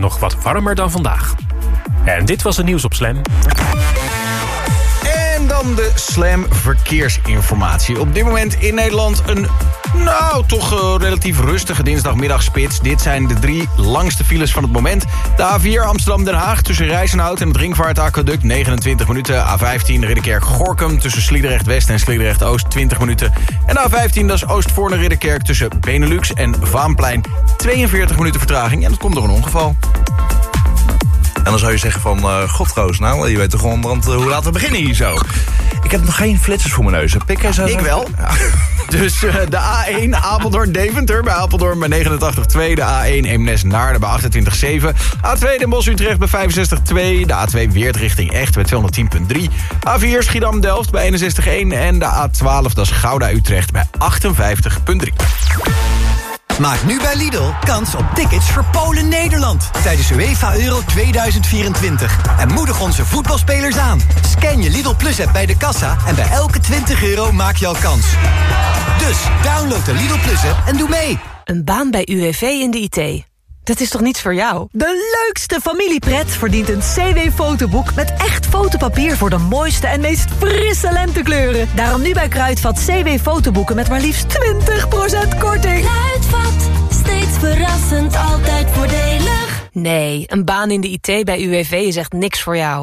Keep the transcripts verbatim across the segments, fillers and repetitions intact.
nog wat warmer dan vandaag. En dit was het nieuws op Slam. En dan de Slam verkeersinformatie. Op dit moment in Nederland een, nou, toch uh, relatief rustige dinsdagmiddagspits. Dit zijn de drie langste files van het moment. De A vier Amsterdam-Den Haag tussen Rijsenhout en het Ringvaartaquaduct negenentwintig minuten. A vijftien Ridderkerk-Gorkum tussen Sliedrecht-West en Sliedrecht-Oost twintig minuten. En de A vijftien, dat is Oostvoorne-Ridderkerk tussen Benelux en Vaanplein tweeënveertig minuten vertraging. En dat komt door een ongeval. En dan zou je zeggen van, uh, godroos, nou, je weet toch gewoon, want, uh, hoe laten we beginnen hier zo? Ik heb nog geen flitsers voor mijn neus. Pik, zo Ik wel. Ja. Dus uh, de A één Apeldoorn-Deventer bij Apeldoorn bij negenentachtig komma twee. De A één Eemnes-Naarden bij achtentwintig komma zeven. A twee Den Bosch-Utrecht bij vijfenzestig komma twee. De A twee Weert richting Echt bij tweehonderdtien komma drie. A vier Schiedam-Delft bij eenenzestig komma één. En de A twaalf, dat is Gouda-Utrecht bij achtenvijftig komma drie. Maak nu bij Lidl kans op tickets voor Polen-Nederland tijdens UEFA Euro tweeduizend vierentwintig. En moedig onze voetbalspelers aan. Scan je Lidl Plus-app bij de kassa en bij elke twintig euro maak je al kans. Dus download de Lidl Plus-app en doe mee. Een baan bij U W V in de I T. Dat is toch niets voor jou? De leukste familiepret verdient een C W-fotoboek met echt fotopapier voor de mooiste en meest frisse lentekleuren. Daarom nu bij Kruidvat C W-fotoboeken met maar liefst twintig procent korting. Kruidvat, steeds verrassend, altijd voordelig. Nee, een baan in de I T bij U W V is echt niks voor jou.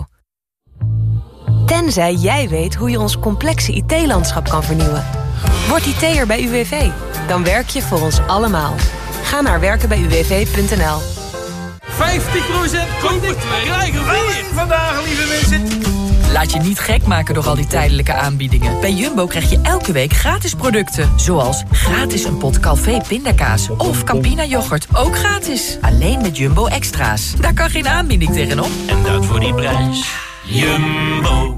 Tenzij jij weet hoe je ons complexe I T-landschap kan vernieuwen. Word I T'er bij U W V. Dan werk je voor ons allemaal. Ga naar werken bij u w v punt n l. vijftig procent korting krijgen we vandaag, lieve mensen. Laat je niet gek maken door al die tijdelijke aanbiedingen. Bij Jumbo krijg je elke week gratis producten. Zoals gratis een pot Calvé pindakaas of Campina yoghurt. Ook gratis. Alleen met Jumbo Extra's. Daar kan geen aanbieding tegenop. En dat voor die prijs. Jumbo.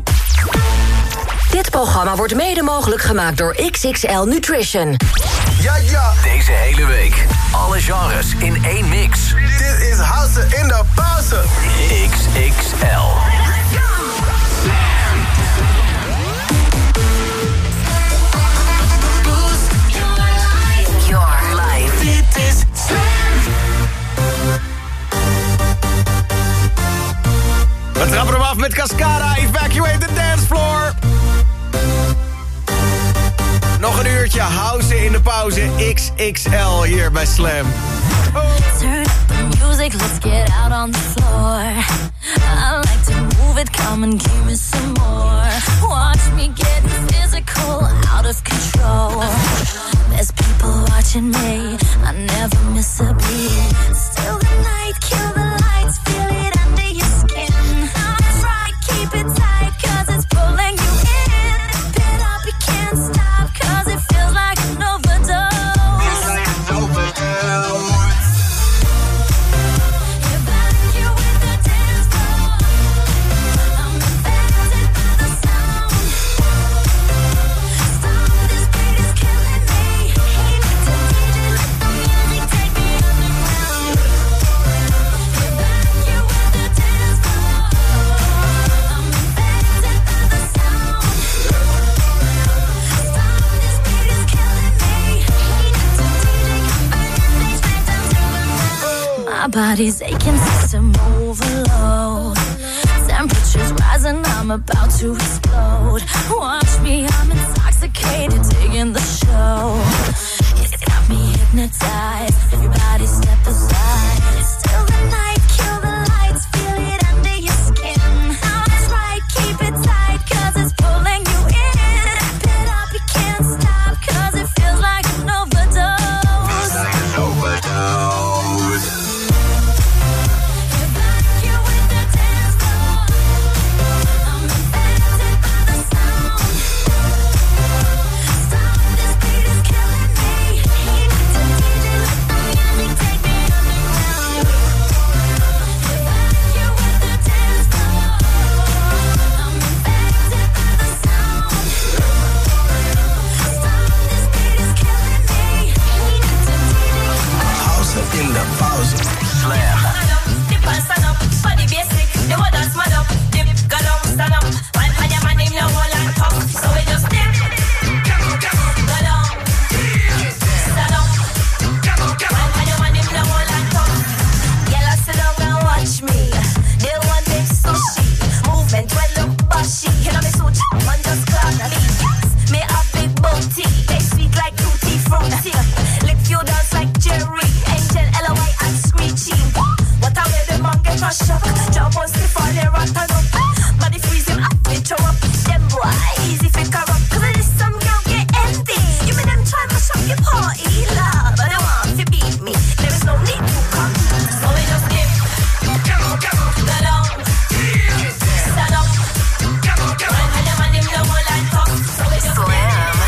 Dit programma wordt mede mogelijk gemaakt door X X L Nutrition. Ja, ja. Deze hele week. Alle genres in één mix. Dit is House in de Pauze. X X L. Your life. Dit is We trappen hem af met Cascada, Evacuate the Dance Floor. Nog een uurtje house in de pauze, X X L hier bij Slam. Oh. Turn up the music, let's get out on the floor. I like to move it, come and give me some more. Watch me getting physical, out of control. There's people watching me, I never miss a beat. Still the night, kill the lights, feel it under your skin. Try, keep it tight, cause it's pulling you in. Pit up, you can't stop, cause it feels like an overdose. Feels like an overdose. Evacuate the dance floor. I'm affected by the sound. Stop, this beat is killing me. Hate it to D J, let the music take me underground. Evacuate the dance floor. I'm affected by the sound. Stop, this beat is killing me. Hate it to D J, come burning me straight down to the ground. My body's aching, system overload. Temperatures rising, I'm about to explode. Watch me, I'm intoxicated, digging the show. It's got me hypnotized. Everybody step aside. Still the night, kill the lights, feel it under your skin. That's right, keep it tight, cause it's pulling you in. Wrap it up, you can't stop, cause it feels like an overdose. Feels like an overdose. Evacuate the dance floor. I'm affected by the sound. Stop, this beat is killing me. Hate it to D J, let the music take me underground. mash up. Job wants to fall here rotten up. Body freezing up, we throw up. Them boy easy fi corrupt. Cause it is some girl get empty. You make them try mash up your party, love. But they want to beat me. There is no need to come. So we just dip. Stand up. Stand up. When I am on him, the whole line talk. So we just dip.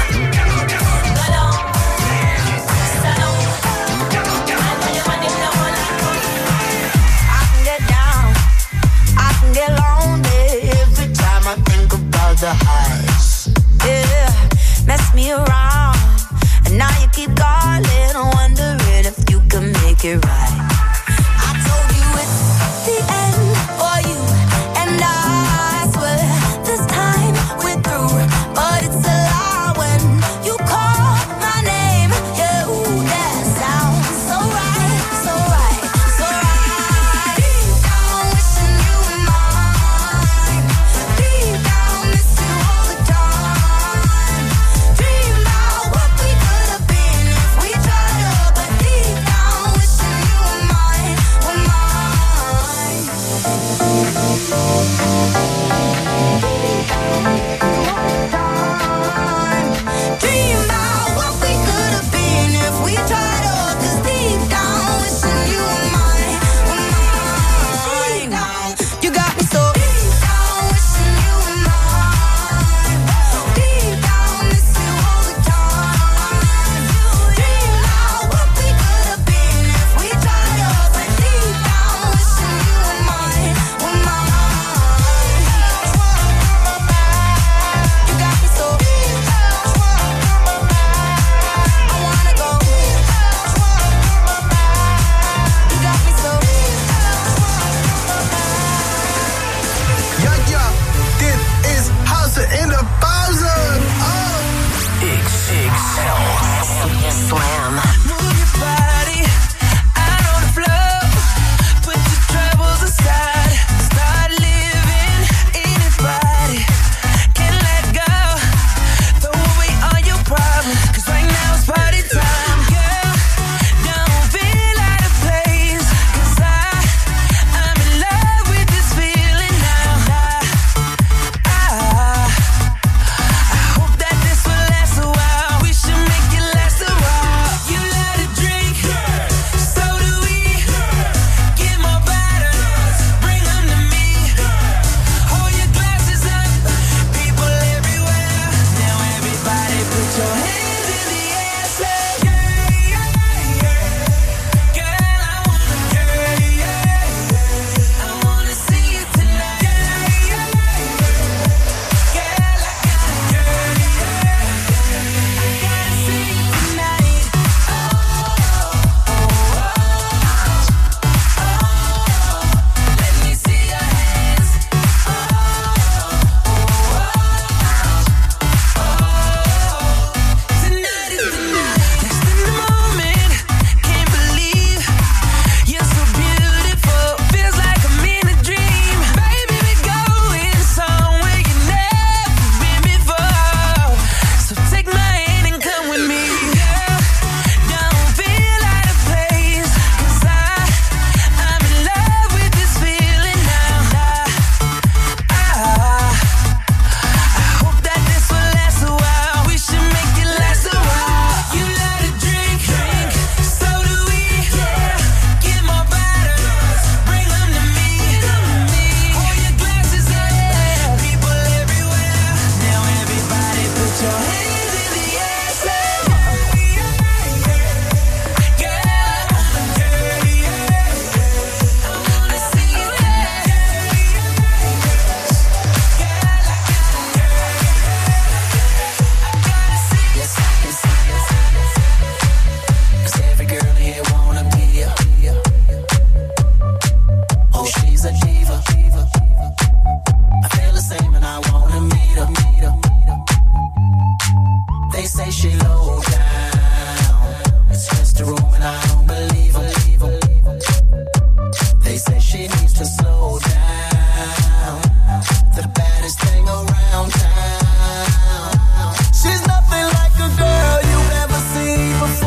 The highs, yeah, mess me around, and now you keep calling, wondering if you can make it right. I told you it's the end for you, and I swear this time we're through, but it's a lie when you call my name. Yeah, ooh, that sounds so right, so right, so right. Deep down, wishing you were mine. Deep down.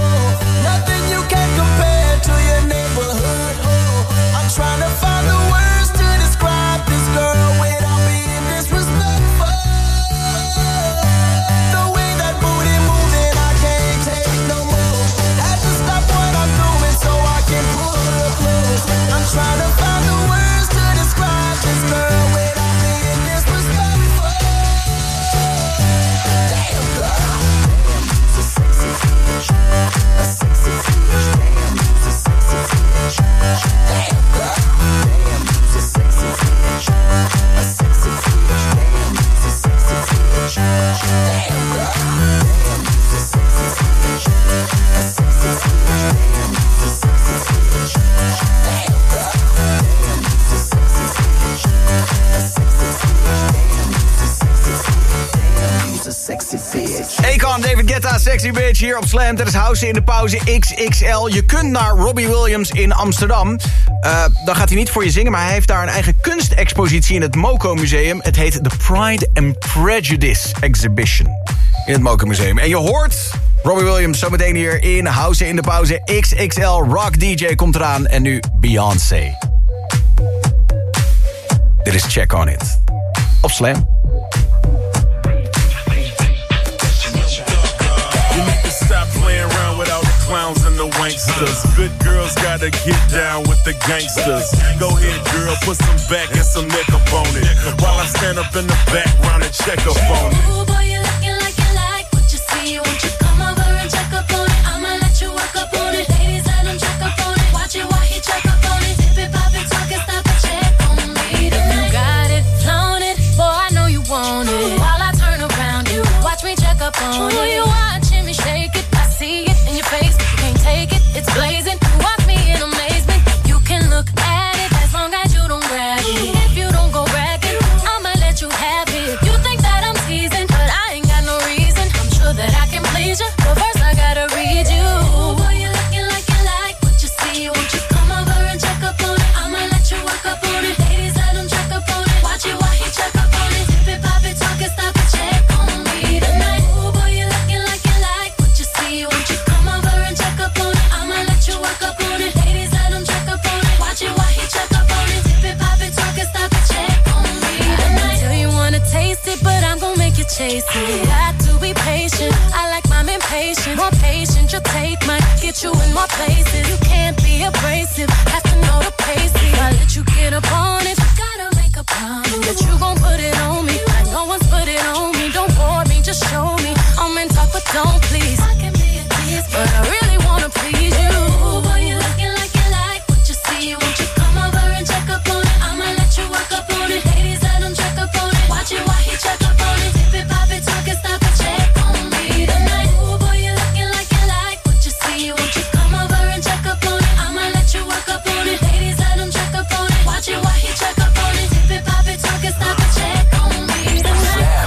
Trying to find the way Guetta, Sexy Bitch hier op Slam. Het is House in de pauze X X L. Je kunt naar Robbie Williams in Amsterdam. Uh, dan gaat hij niet voor je zingen, maar hij heeft daar een eigen kunstexpositie in het Moco Museum. Het heet The Pride and Prejudice Exhibition in het Moco Museum. En je hoort Robbie Williams zometeen hier in House in de pauze X X L. Rock D J komt eraan en nu Beyoncé. Dit is Check On It. Op Slam. Stop playing around with all the clowns and the wanksters. Good girls gotta get down with the gangsters. Go ahead, girl, put some back and some neck up on it. While I stand up in the background and check up on it. Ooh, boy, you looking like you like what you see. Won't you come over and check up on it? I'ma let you work up on it. Ladies, let him check up on it. Watch it while he check up on it. Dip it, pop it, talk it, stop it, check on me tonight. If you got it, flown it, boy, I know you want it. While I turn around, you watch me check up on it. Ooh, you watching me shake it. See it in your face, but you can't take it. It's blazing. You watch me in amazement. You can look at it as long as you don't grab it. If you don't go bragging, I'ma let you have it. You think that I'm teasing, but I ain't got no reason. I'm sure that I can please you, but first I gotta read you. Ooh, boy, you looking like you like what you see. Won't you come over and check up on it? I'ma let you work up on it. Ladies, let him check up on it. Watch it while he check up on it. Dip it, pop it, talk it, stop it, check on me tonight. Ooh, boy, you looking like you like what you see. Won't you come over and check up on it? I'ma let you work up on it. Ladies, let him check up on it. Watch it while he check up on it. Dip it, pop it, talk it, stop it, check on me tonight. Tell you wanna taste it, but I'm gon' make you chase it. Got to be patient. I like mine impatient. More patient, your take might get you in more places. You can't be abrasive. Have to know the pace. I let you get up on it. You gotta make a promise that you gon' put it on me. Like no one's put it on me. Don't bore me, just show me. I'm in talk, but don't please. I can be a tease, but I really wanna please you. Ooh, boy, you looking like you like what you see. Won't you come over and check up on it? I'ma let you work up on it. Ladies, let him check up on it. Watch it while he check up on it. Dip it, pop it, talk it, stop it, check on me tonight. Ooh, boy, you looking like you like what you see. Won't you come over and check up on it? I'ma let you work up on it. Ladies, let him check up on it. Watch it while he check up on it. Dip it, pop it, talk it, stop it, check on me tonight.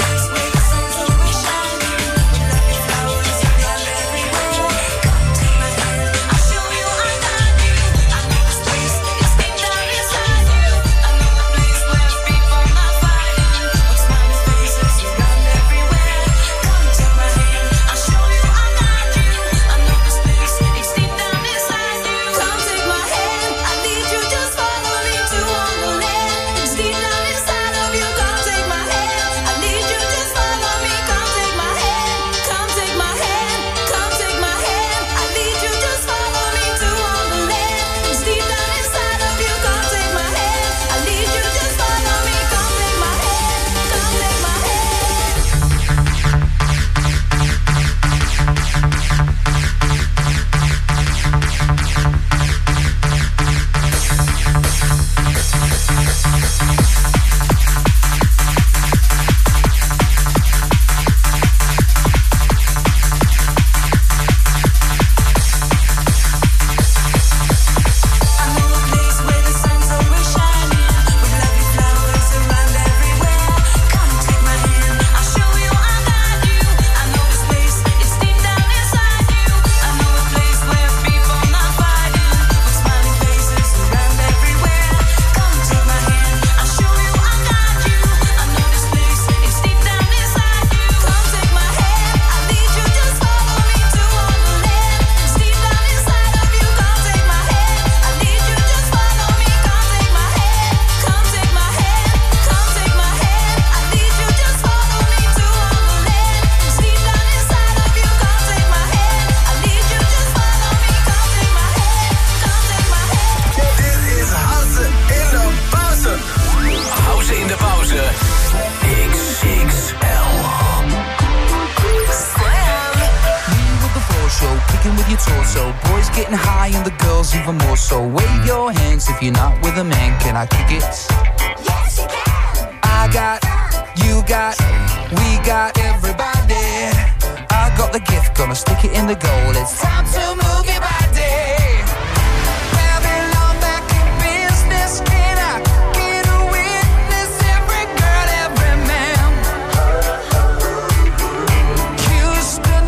torso. Boys getting high and the girls even more so. Wave your hands if you're not with a man. Can I kick it? Yes, you can. I got, you got, we got everybody. I got the gift, gonna stick it in the goal. It's time to move your body. Babylon back in business. Can I get a witness? Every girl, every man. Houston.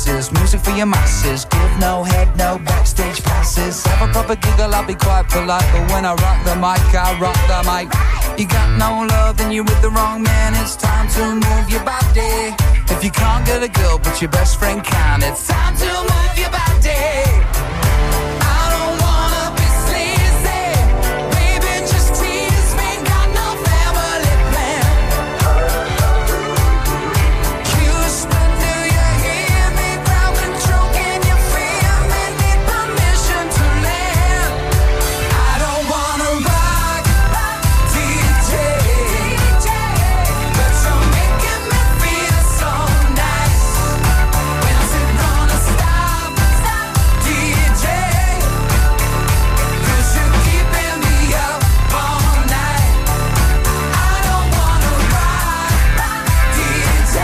glasses, music for your masses. Give no head, no backstage passes. Have a proper giggle, I'll be quite polite, but when I rock the mic, I rock the mic. You got no love, then you're with the wrong man. It's time to move your body. If you can't get a girl, but your best friend can, it's time to move your body. I don't wanna be sleazy, baby, just tease me. Got no family plan. Houston, do you hear me? Crowd control, can you feel me? Need permission to land. I don't wanna rock, D J, but you're making me feel so nice. When's it gonna stop, D J? 'Cause you're keeping me up all night. I don't wanna rock, D J,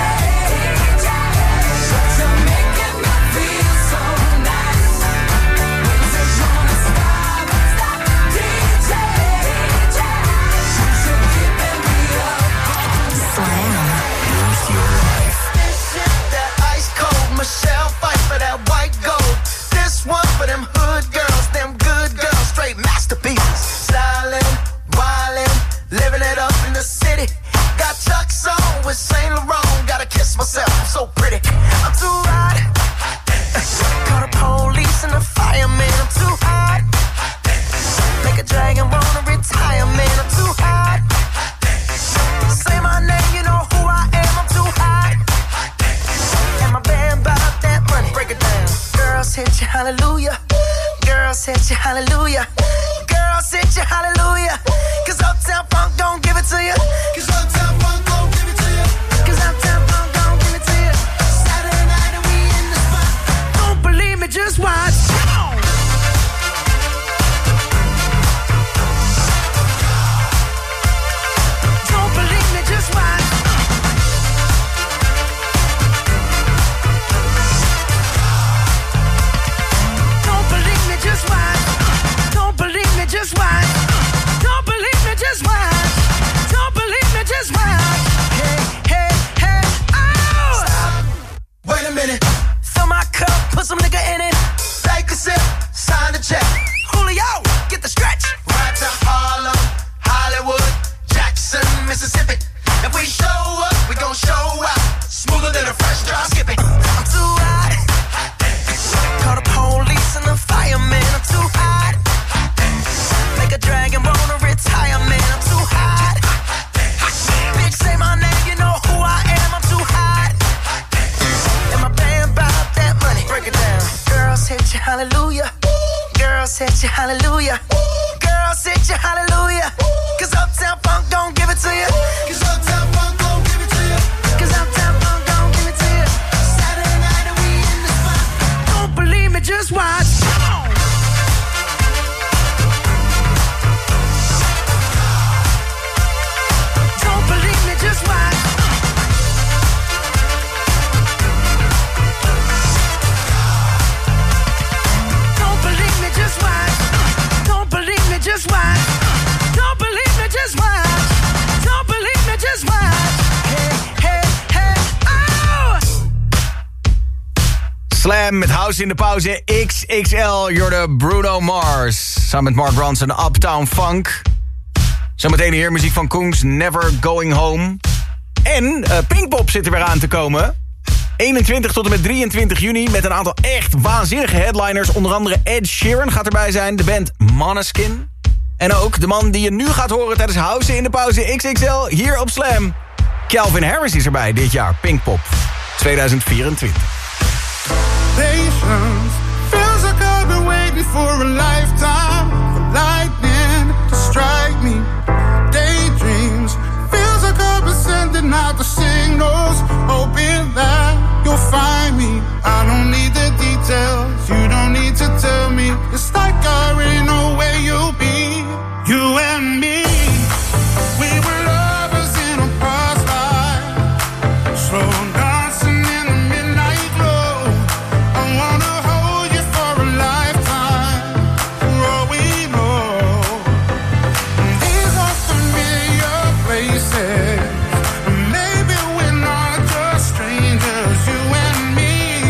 but you're making me feel so nice. When's it gonna stop, D J? 'Cause you're keeping me up. Slam. Boost your life. This shit, that ice cold Michelle fight for that white gold. This one for them hood girls, them good girls, straight masterpieces. Stylin', wildin', living it up in the city. Got Chuck's on with Saint Laurent. Gotta kiss myself, I'm so pretty. I'm too hot. Call the police and the fireman. I'm too hot. Make a dragon wanna retire, man. I'm too hot. Say my name, you know who I am. I'm too hot. And my band bought that money. Break it down. Girls hit you, hallelujah. Girls hit you, hallelujah. Girls hit you, hallelujah. 'Cause Uptown Funk don't give it to you. 'Cause Uptown Funk don't give it to you. 'Cause Uptown Funk don't give it to you. Saturday night and we in the spot. Don't believe me, just watch. Don't believe me, just watch. Don't believe me, just watch. Don't believe me, just watch. Don't believe me, just watch. Don't believe me, just watch. Hey, hey, hey, oh! Stop. Wait a minute. Fill my cup, put some nigga in it. Take a sip, sign the check. Julio, get the stretch. Right to Harlem, Hollywood, Jackson, Mississippi. If we show up, we gon' show out. Smoother than a fresh drop skipping. I'm too hot. Call the police and the fireman. I'm too hot. Make a dragon wanna retire, man. I'm too hot. Bitch, say my name, you know who I am. I'm too hot. And my band bought that money. Break it down. Girls hit you, hallelujah. Girls hit you, hallelujah. Girls hit you, hallelujah. 'Cause Uptown Funk don't give it to you. 'Cause Uptown Funk don't give it to you. 'Cause Uptown Funk don't give it to you. Saturday night and we in the spot. Don't believe me, just watch. Come on. Don't believe me, just watch. Don't believe me, just watch. Don't believe me, just watch. Don't believe me, just watch. Don't believe me, just watch. Hey, hey, hey, oh! Slam met House in de pauze. X X L, you're de Bruno Mars. Samen met Mark Ronson, Uptown Funk. Zometeen hier muziek van Koens, Never Going Home. En uh, Pinkpop zit er weer aan te komen. eenentwintig tot en met drieëntwintig juni met een aantal echt waanzinnige headliners. Onder andere Ed Sheeran gaat erbij zijn, de band Måneskin. En ook de man die je nu gaat horen tijdens House in de pauze X X L hier op Slam. Calvin Harris is erbij dit jaar, Pinkpop tweeduizend vierentwintig. Patience feels like I've been waiting for a lifetime for lightning to strike me. Daydreams feels like I've been sending out the signals, hoping that you'll find me. I don't need the details, you don't need to tell me. It's like I already know where you'll be. You and me, we were lovers in a past life, slow dancing in the midnight glow. I wanna hold you for a lifetime, for all we know. These are familiar places, maybe we're not just strangers. You and me,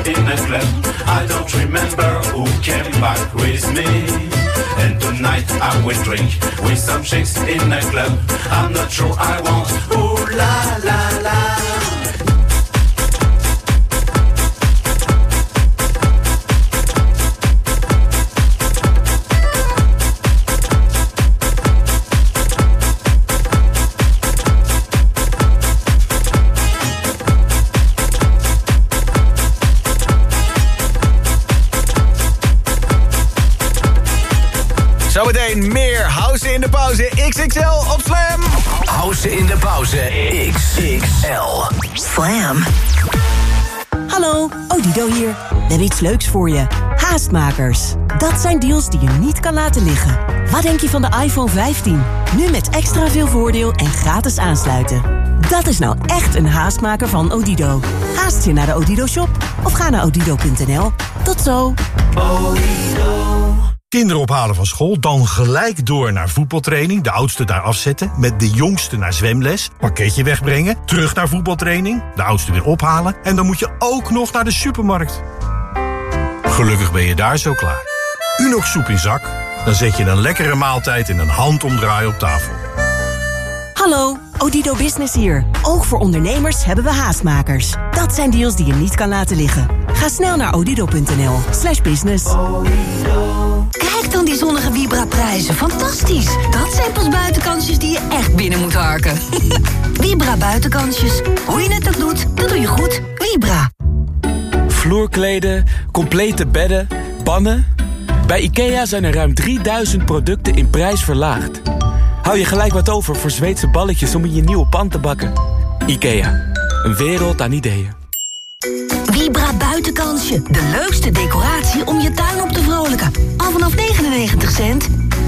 in a club. I don't remember who came back with me. And tonight I will drink with some chicks in a club. I'm not sure I want. Ooh la la la. Zometeen meer House in de Pauze X X L op Slam. House in de Pauze X X L. Slam. Hallo, Odido hier. We hebben iets leuks voor je. Haastmakers. Dat zijn deals die je niet kan laten liggen. Wat denk je van de iPhone vijftien? Nu met extra veel voordeel en gratis aansluiten. Dat is nou echt een haastmaker van Odido. Haast je naar de Odido shop of ga naar odido punt n l. Tot zo. Odido. Kinderen ophalen van school, dan gelijk door naar voetbaltraining. De oudste daar afzetten, met de jongste naar zwemles. Pakketje wegbrengen, terug naar voetbaltraining. De oudste weer ophalen. En dan moet je ook nog naar de supermarkt. Gelukkig ben je daar zo klaar. U nog soep in zak? Dan zet je een lekkere maaltijd in een handomdraai op tafel. Hallo, Odido Business hier. Ook voor ondernemers hebben we haastmakers. Dat zijn deals die je niet kan laten liggen. Ga snel naar odido punt n l slash business. Kijk dan die zonnige Vibra-prijzen. Fantastisch. Dat zijn pas buitenkansjes die je echt binnen moet harken. Vibra buitenkansjes. Hoe je het ook doet, dat doe je goed. Vibra. Vloerkleden, complete bedden, bannen. Bij IKEA zijn er ruim drieduizend producten in prijs verlaagd. Hou je gelijk wat over voor Zweedse balletjes om in je nieuwe pan te bakken. IKEA, een wereld aan ideeën. Vibra buitenkansje. De leukste decoratie om je tuin op te vrolijken. Al vanaf negenennegentig cent.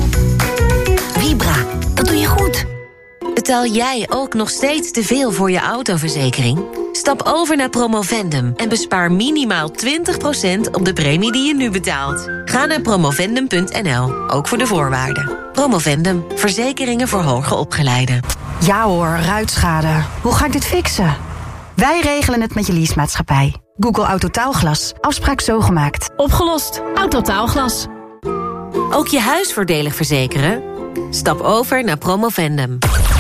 Vibra, dat doe je goed. Betaal jij ook nog steeds te veel voor je autoverzekering? Stap over naar Promovendum en bespaar minimaal twintig procent op de premie die je nu betaalt. Ga naar promovendum punt n l, ook voor de voorwaarden. Promovendum, verzekeringen voor hoger opgeleiden. Ja hoor, ruitschade. Hoe ga ik dit fixen? Wij regelen het met je leasemaatschappij. Google Autotaalglas. Afspraak zo gemaakt. Opgelost. Autotaalglas. Ook je huis voordelig verzekeren? Stap over naar Promovendum.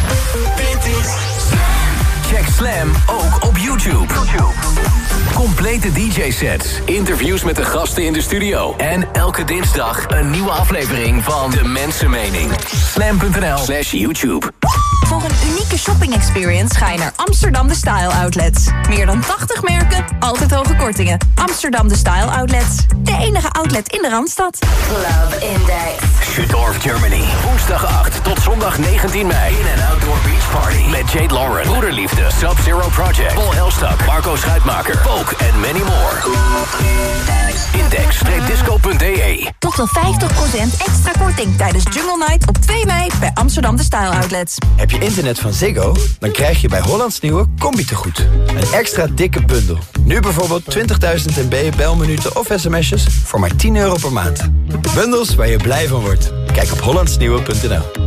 Check Slam ook op YouTube. Complete D J-sets, interviews met de gasten in de studio... en elke dinsdag een nieuwe aflevering van De Mensenmening. Slam punt n l slash YouTube. Voor een unieke shopping experience ga je naar Amsterdam The Style Outlets. Meer dan tachtig merken, altijd hoge kortingen. Amsterdam The Style Outlets. De enige outlet in de Randstad. Love Index. Schüttorf, Germany. Woensdag acht tot zondag negentien mei. In- en Outdoor Beach Party. Met Jade Lauren, Broederliefde, Sub-Zero Project, Paul Elstak, Marco Schuitmaker, Poke en many more. index disco punt d e. Tot wel vijftig procent extra korting tijdens Jungle Night op twee mei bij Amsterdam The Style Outlets. Heb je internet van Ziggo? Dan krijg je bij Hollands Nieuwe Combi-tegoed. Een extra dikke bundel. Nu bijvoorbeeld twintigduizend M B belminuten of sms'jes voor maar tien euro per maand. Bundels waar je blij van wordt. Kijk op hollands nieuwe punt n l.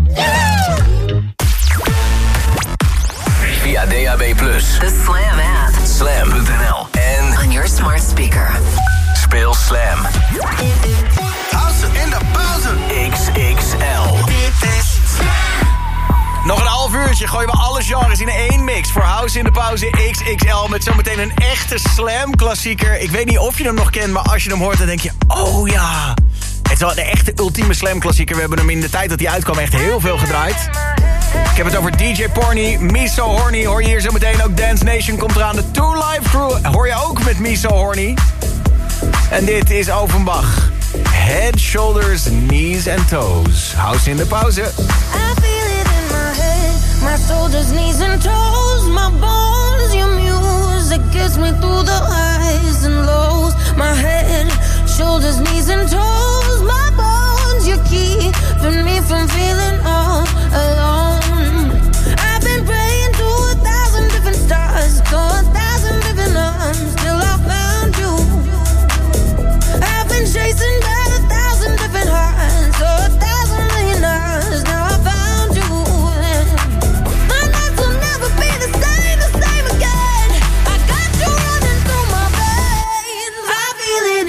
Via D A B plus. The Slam app. Slam punt n l. En on your smart speaker. Speel Slam. House in de pauze. X X L. Dit is Nog een half uurtje gooien we alle genres in één mix. Voor House in de Pauze X X L. Met zometeen een echte Slam-klassieker. Ik weet niet of je hem nog kent, maar als je hem hoort, dan denk je... Oh ja, het is wel de echte ultieme Slam-klassieker. We hebben hem in de tijd dat hij uitkwam echt heel veel gedraaid. Ik heb het over D J Porny, Me So Horny. Hoor je hier zo meteen ook Dance Nation komt eraan. De Two Live Crew hoor je ook met Me So Horny. En dit is Offenbach. Head, shoulders, knees and toes. House in de Pauze. I feel it in my head, my shoulders, knees and toes, my bones, your music gets me through the highs and lows. My head, shoulders, knees and toes, my bones, you're keeping me from feeling all alone. I've been praying to a thousand different stars, to a thousand different arms, till I found you. I've been chasing down a thousand different hearts, so a thousand million hours. Now I found you. My nights will never be the same, the same again. I got you running through my veins.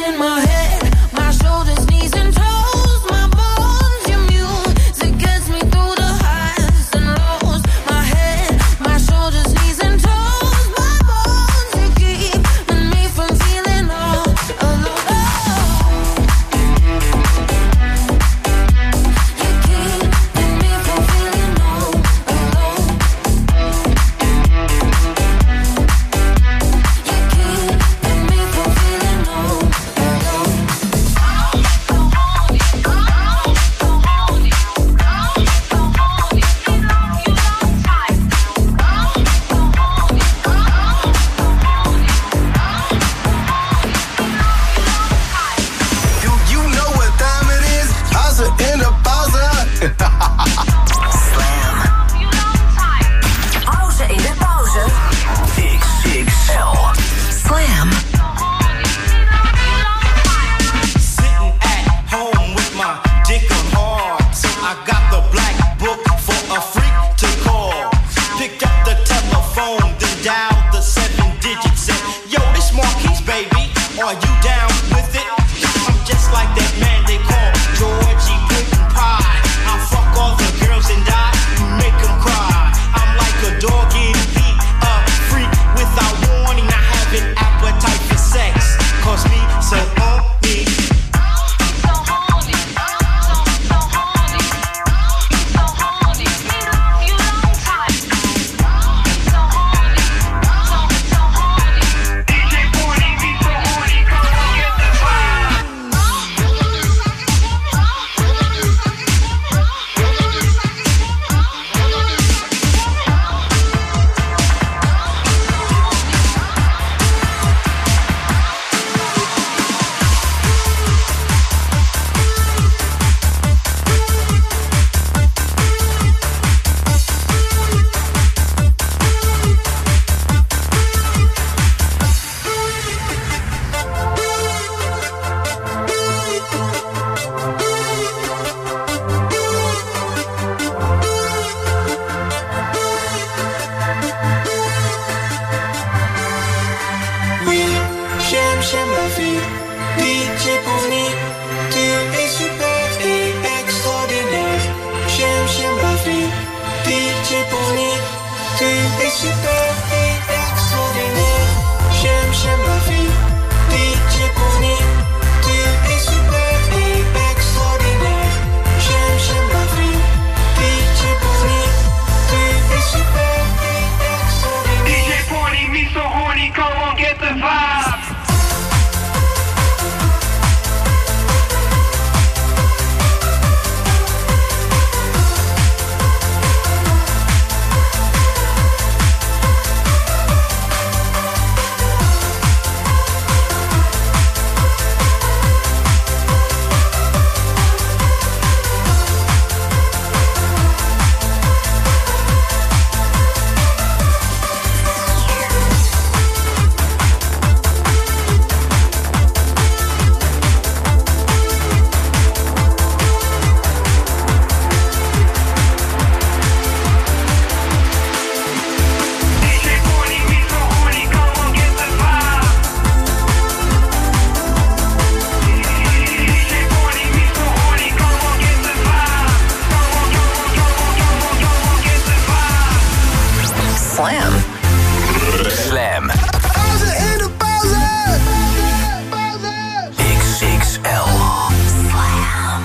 in my head, my shoulders, knees and toes, my bones, your music gets me through the highs and lows. My head, my shoulders, knees and toes, my bones, you keeping me from feeling all alone. You keeping me from feeling all alone. You keeping me from feeling all alone. Do you know what time it is? Pauze in de pauze. Slam. Pauze in de pauze. X X L. Slam. Sitting at home with my dick on hard. So I got the black book for a freak to call. Picked up the telephone, then dialed the seven digits. Said, yo, this Marquise, baby, are you down with it? I'm just like that man they call Georgie Puddin' Pie. I fuck all the girls and I make them cry. I'm like a dog in heat, a freak without warning. I have an appetite for sex. Cause me so horny. Oui, j'aime, j'aime la vie. D J Pony, tu es super et extraordinaire. J'aime, j'aime la vie. D J Pony, tu es super et extraordinaire. J'aime, j'aime la vie. D J Pony, tu es super et extraordinaire. J'aime, j'aime la vie. D J Pony, tu es super et extraordinaire. D J Pony, me so horny, come on, get the vibe. Slam. Slam. Pauze in de pauze. X X L. Slam.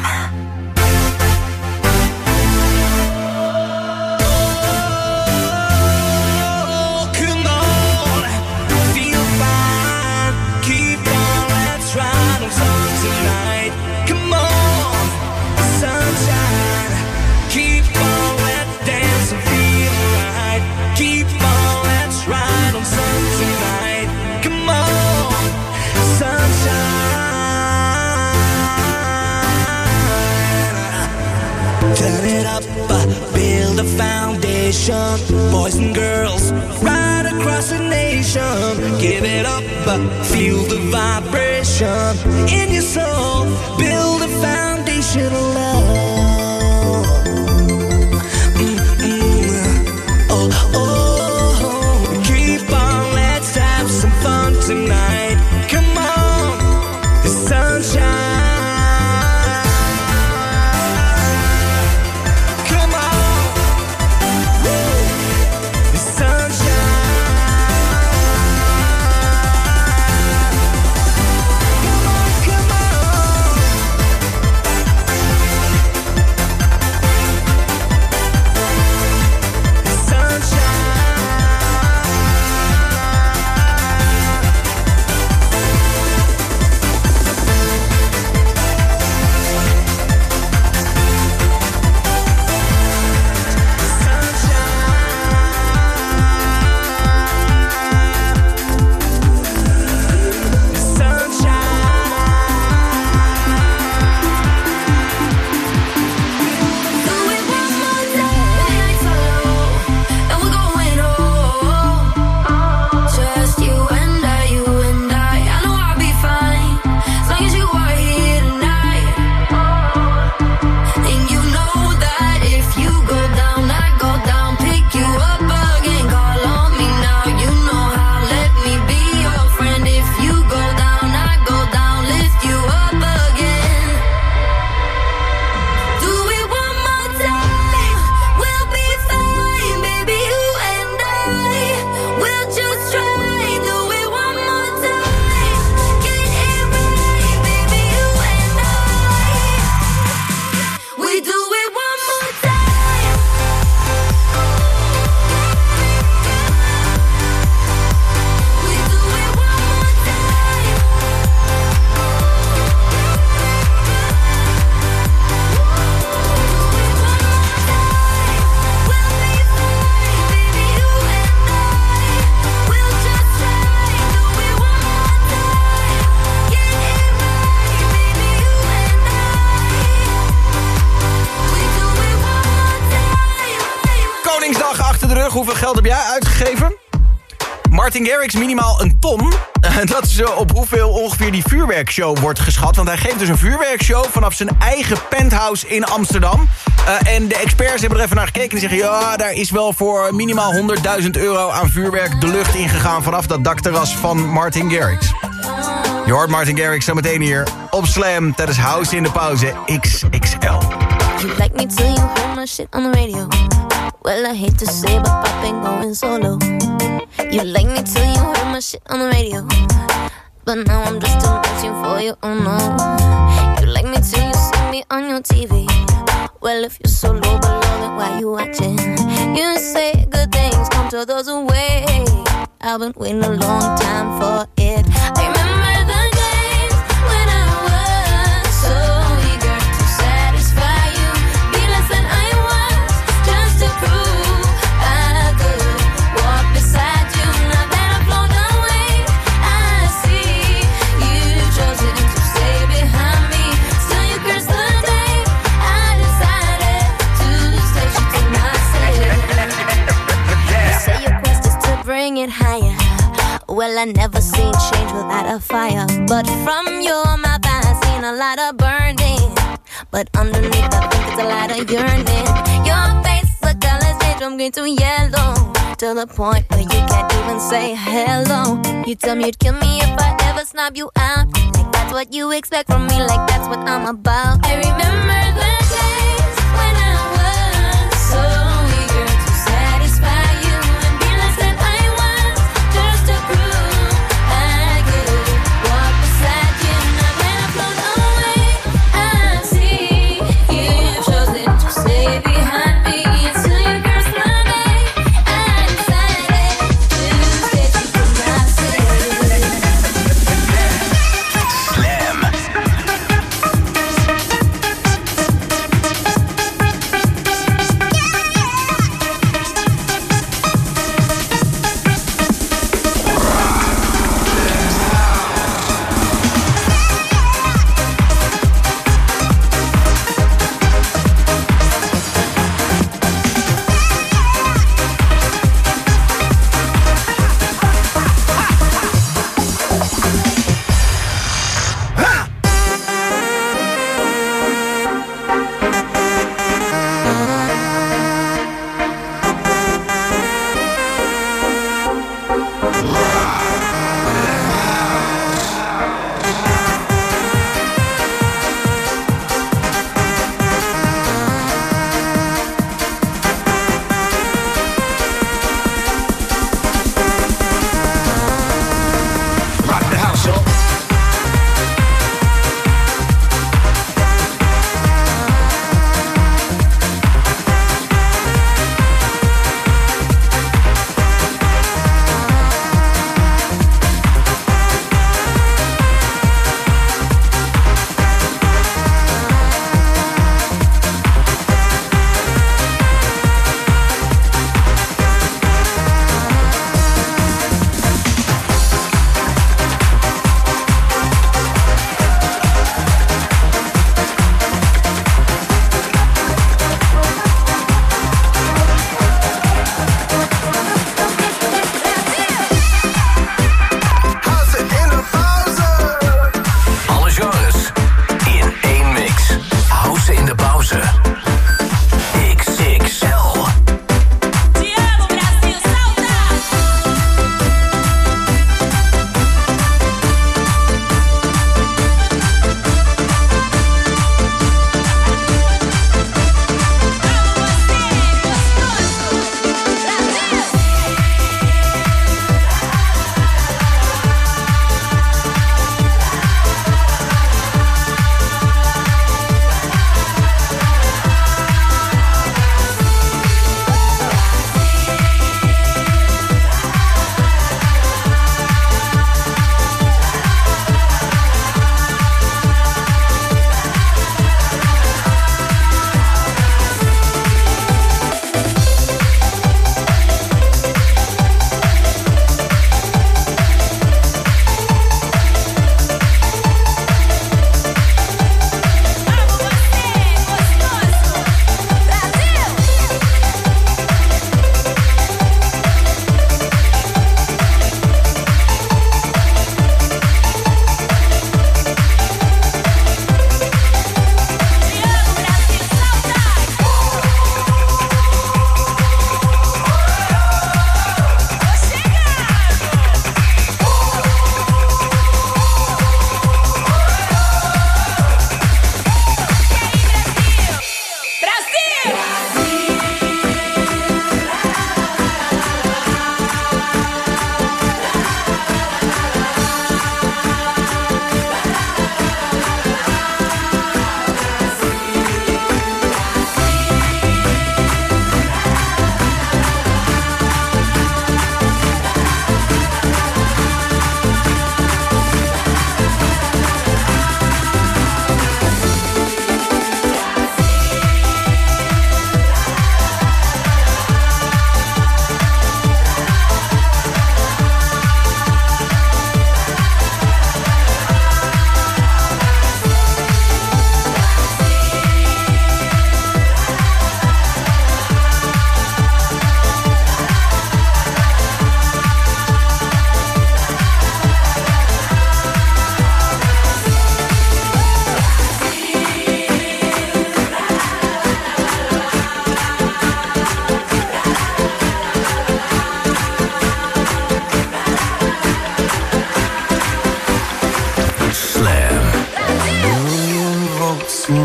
Come on, feel fine. Keep on, let's ride on sun tonight. Come on, sunshine. Keep on, let's dance and feel right. Keep on, let's ride on sun tonight. Come on, sunshine. Turn it up, uh, build a foundation. Boys and girls, right across the nation. Give it up, uh, feel the vibration in your soul. Build a foundation of love. Mm-mm. Oh, oh, keep on, let's have some fun tonight. Come on, hoeveel geld heb jij uitgegeven? Martin Garrix minimaal een ton. Dat is op hoeveel ongeveer die vuurwerkshow wordt geschat. Want hij geeft dus een vuurwerkshow vanaf zijn eigen penthouse in Amsterdam. Uh, en de experts hebben er even naar gekeken en zeggen... ja, daar is wel voor minimaal honderdduizend euro aan vuurwerk de lucht ingegaan... vanaf dat dakterras van Martin Garrix. Je hoort Martin Garrix zo meteen hier op Slam tijdens House in de Pauze X X L. You like me till you heard my shit on the radio. Well, I hate to say, but pop ain't going solo. You like me till you heard my shit on the radio. But now I'm just too much for you, oh no. You like me till you see me on your T V. Well, if you're so low below, then why you watching? You say good things come to those who wait. I've been waiting a long time for it. I remember the days when I was so eager to satisfy you. Be less than I was, just to prove I could walk beside you. Now that I've flown away, I see you've chosen to stay behind me. Still you curse the day I decided to stay true to myself. You say your quest is to bring it higher. Well, I never seen change without a fire. But from your mouth I seen a lot of burning. But underneath I think it's a lot of yearning. Your face, the colors change from green to yellow, to the point where you can't even say hello. You tell me you'd kill me if I ever snub you out. Like that's what you expect from me, like that's what I'm about. I remember the days when I was so eager to satisfy you. And be less than I was, just to prove I could walk beside you. Now that I've flown away, I see you've chosen to stay behind me. Until you curse the day I decided to stay true to myself. Slam.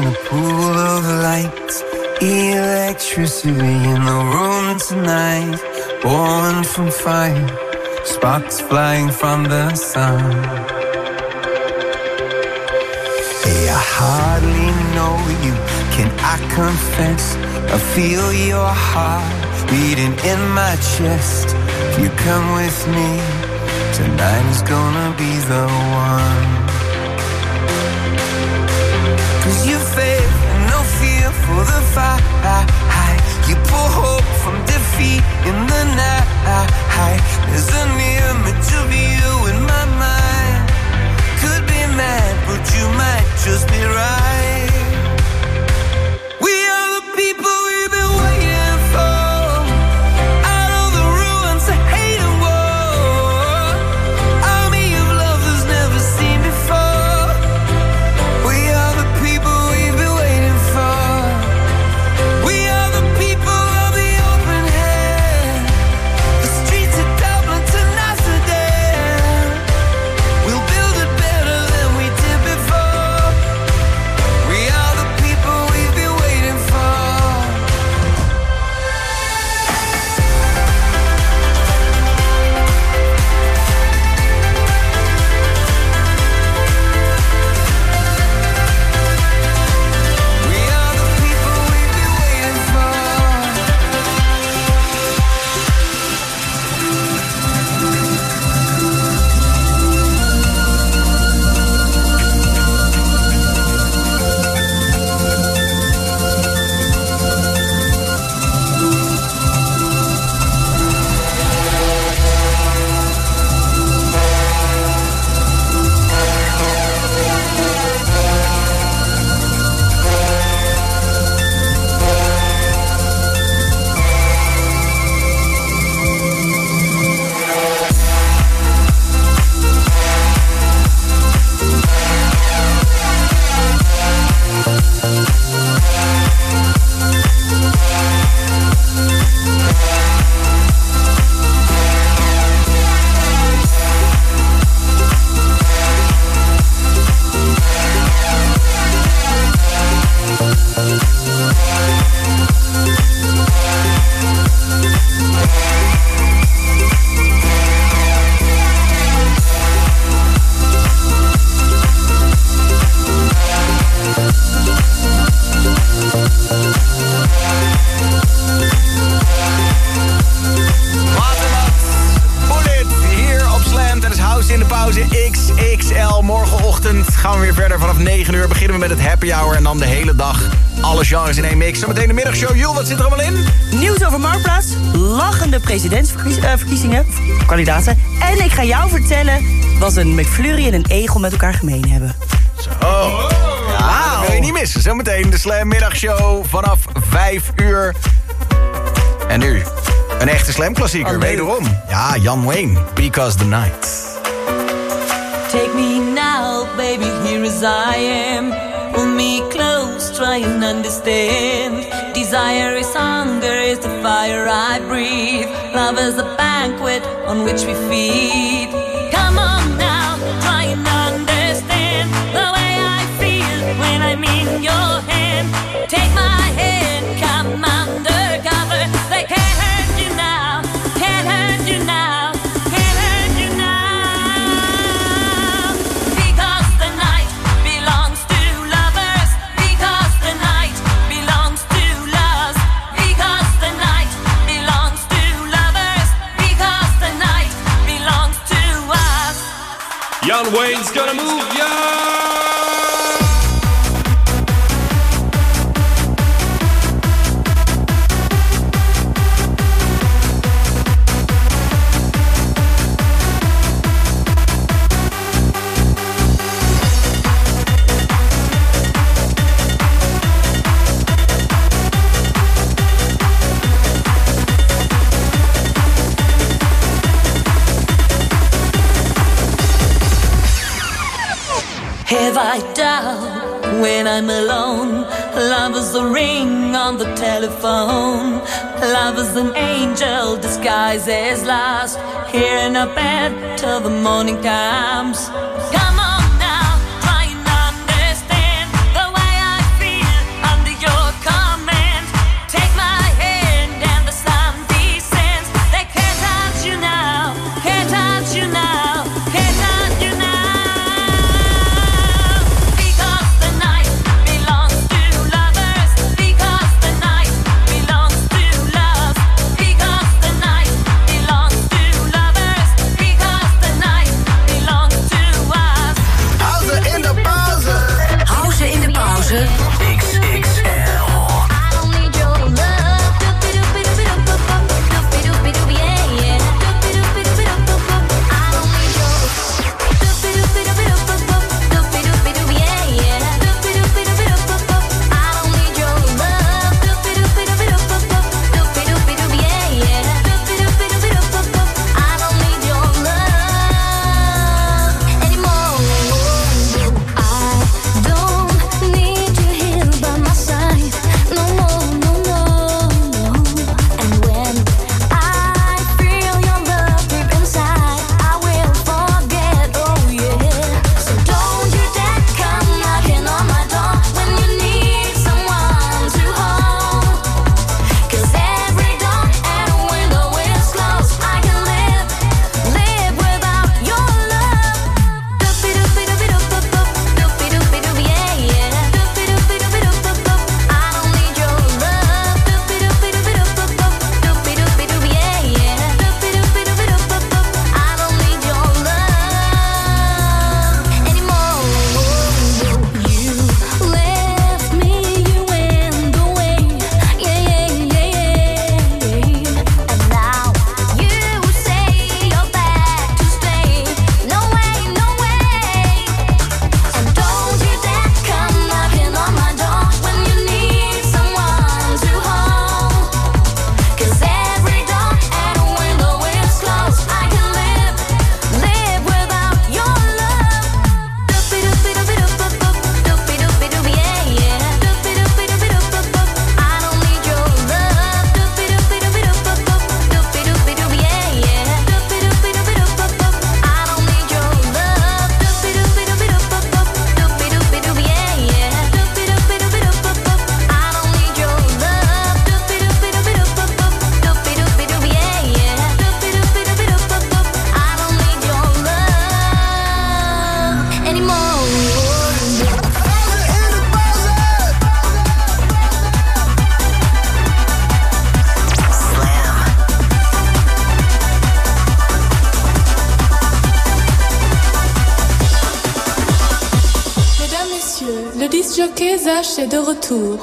a pool of light, electricity in the room tonight, born from fire, sparks flying from the sun. Hey, I hardly know you, can I confess? I feel your heart beating in my chest. If you come with me, tonight is gonna be the one. Cause you faith and no fear for the fight. You pull hope from defeat in the night. There's an image of you in my mind. Could be mad, but you might just be right. We are the people we've been waiting for. Out of the ruins of hate and war. Army of love that's never seen before. We are the people we've been waiting for. We are the people of the open hand. The streets of Dublin to Amsterdam. We'll build it better than we did before. We are the people we've been waiting for. We are the people we've been waiting for. X X L. Morgenochtend gaan we weer verder. Vanaf negen uur beginnen we met het happy hour. En dan de hele dag alle genres in één mix. Zometeen de middagshow. Jules, wat zit er allemaal in? Nieuws over Marktplaats. Lachende presidentsverkiezingen. Uh, kandidaten. En ik ga jou vertellen wat een McFlurry en een egel met elkaar gemeen hebben. Zo. Ja, dat wil je niet missen. Zometeen de Slam middagshow vanaf vijf uur. En nu een echte Slam klassieker. Oh, wederom. Ja, Jan Wayne. Because the Night. Take me now, baby, here as I am. Pull me close, try and understand. Desire is hunger, is the fire I breathe. Love is a banquet on which we feed. Come on now, try and understand the way I feel when I'm in your hand. Take my hand, come undercover. They can't hurt you now, can't hurt you now. Jan Wayne's gonna move, yeah! Have I doubt when I'm alone? Love is a ring on the telephone. Love is an angel disguised as lost. Here in a bed till the morning comes. Come on now, try and understand the way I feel messieurs, le disc-jockey Zach est de retour.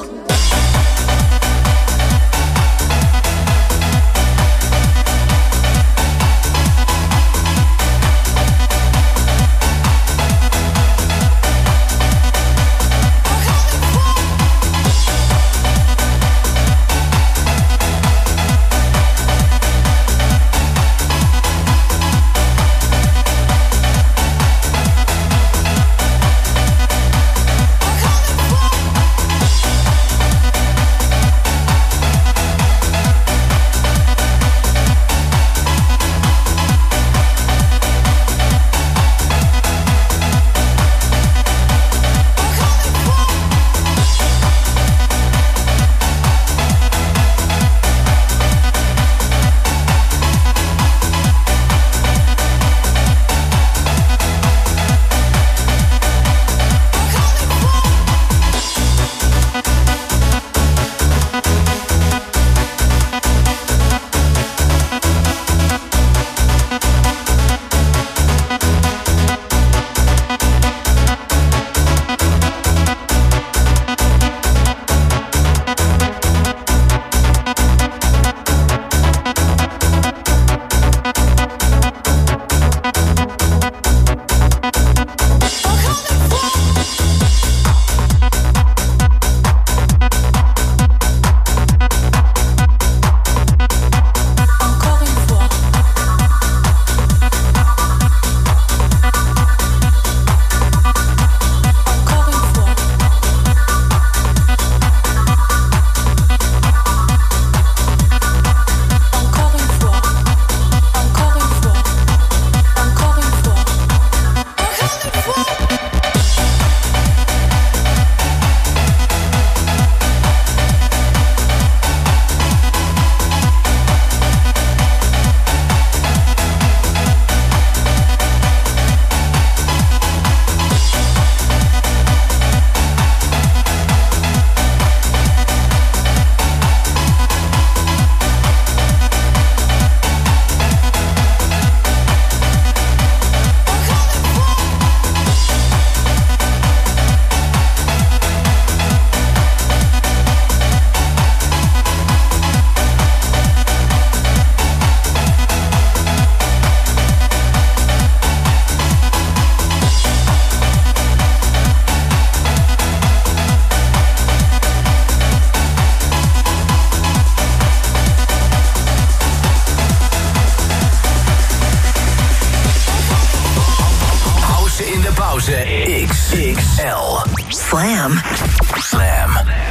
X X L. Slam. Slam.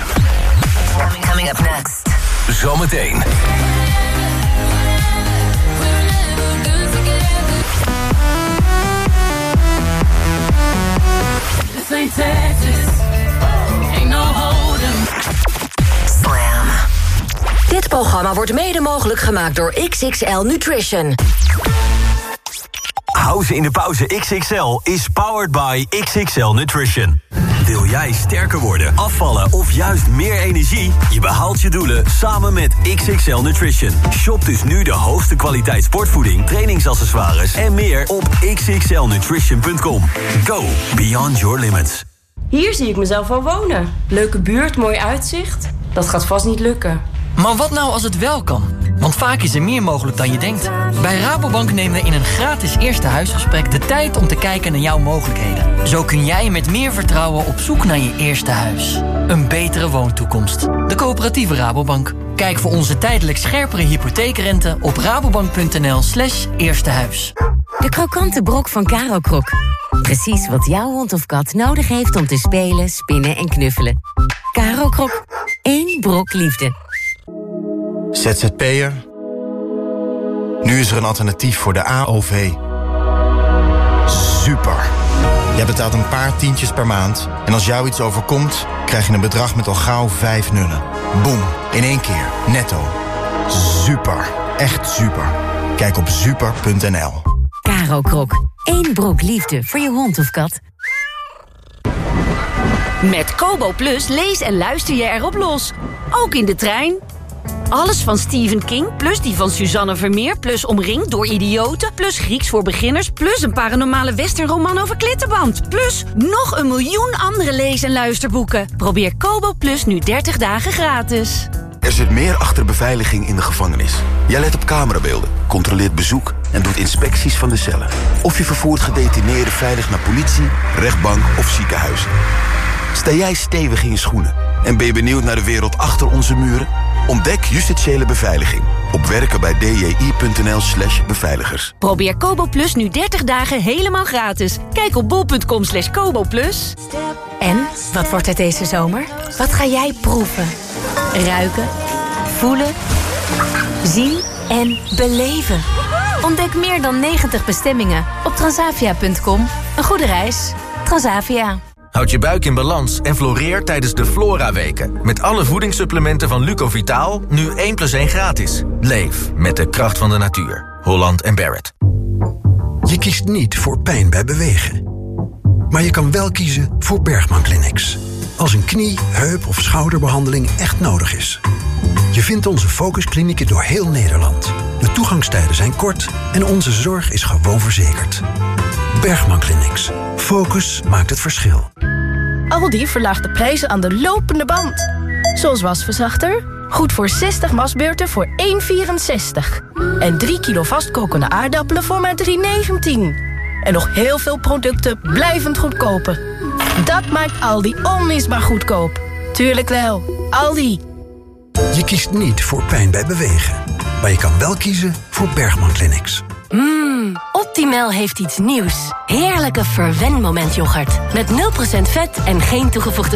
Coming up next. Zometeen. This ain't Texas. Ain't no hold'em. Slam. Dit programma wordt mede mogelijk gemaakt door X X L Nutrition. House in de pauze X X L is powered by X X L Nutrition. Wil jij sterker worden, afvallen of juist meer energie? Je behaalt je doelen samen met X X L Nutrition. Shop dus nu de hoogste kwaliteit sportvoeding, trainingsaccessoires en meer op x x l nutrition punt com. Go beyond your limits. Hier zie ik mezelf al wonen. Leuke buurt, mooi uitzicht. Dat gaat vast niet lukken. Maar wat nou als het wel kan? Want vaak is er meer mogelijk dan je denkt. Bij Rabobank nemen we in een gratis eerste huisgesprek de tijd om te kijken naar jouw mogelijkheden. Zo kun jij met meer vertrouwen op zoek naar je eerste huis. Een betere woontoekomst. De coöperatieve Rabobank. Kijk voor onze tijdelijk scherpere hypotheekrente op rabobank.nl slash eerste huis. De krokante brok van Caro Krok. Precies wat jouw hond of kat nodig heeft om te spelen, spinnen en knuffelen. Caro Krok. Eén brok liefde. Z Z P'er. Nu is er een alternatief voor de A O V. Super. Jij betaalt een paar tientjes per maand en als jou iets overkomt, krijg je een bedrag met al gauw vijf nullen. Boom, in één keer, netto. Super, echt super. Kijk op super punt n l. Caro Krok. Eén brok liefde voor je hond of kat. Met Kobo Plus lees en luister je erop los. Ook in de trein. Alles van Stephen King, plus die van Suzanne Vermeer... plus Omringd door idioten, plus Grieks voor beginners... plus een paranormale westernroman over klittenband... plus nog een miljoen andere lees- en luisterboeken. Probeer Kobo Plus nu dertig dagen gratis. Er zit meer achter beveiliging in de gevangenis. Jij let op camerabeelden, controleert bezoek en doet inspecties van de cellen. Of je vervoert gedetineerden veilig naar politie, rechtbank of ziekenhuis. Sta jij stevig in je schoenen en ben je benieuwd naar de wereld achter onze muren? Ontdek justitiële beveiliging op werkenbijdji.nl slash beveiligers. Probeer Kobo Plus nu dertig dagen helemaal gratis. Kijk op bol.com slash Kobo Plus. En, wat wordt het deze zomer? Wat ga jij proeven? Ruiken? Voelen? Zien? En beleven? Ontdek meer dan negentig bestemmingen op transavia punt com. Een goede reis. Transavia. Houd je buik in balans en floreer tijdens de Flora-weken. Met alle voedingssupplementen van Lucovitaal, nu één plus één gratis. Leef met de kracht van de natuur. Holland en Barrett. Je kiest niet voor pijn bij bewegen. Maar je kan wel kiezen voor Bergman Clinics. Als een knie, heup of schouderbehandeling echt nodig is. Je vindt onze focusklinieken door heel Nederland. De toegangstijden zijn kort en onze zorg is gewoon verzekerd. Bergman Clinics. Focus maakt het verschil. Aldi verlaagt de prijzen aan de lopende band. Zoals wasverzachter, goed voor zestig wasbeurten voor één euro vierenzestig. En drie kilo vastkokende aardappelen voor maar drie euro negentien. En nog heel veel producten blijvend goedkoper. Dat maakt Aldi onmisbaar goedkoop. Tuurlijk wel, Aldi. Je kiest niet voor pijn bij bewegen. Maar je kan wel kiezen voor Bergman Clinics. Mmm, Optimal heeft iets nieuws. Heerlijke verwenmomentyoghurt. Met nul procent vet en geen toegevoegde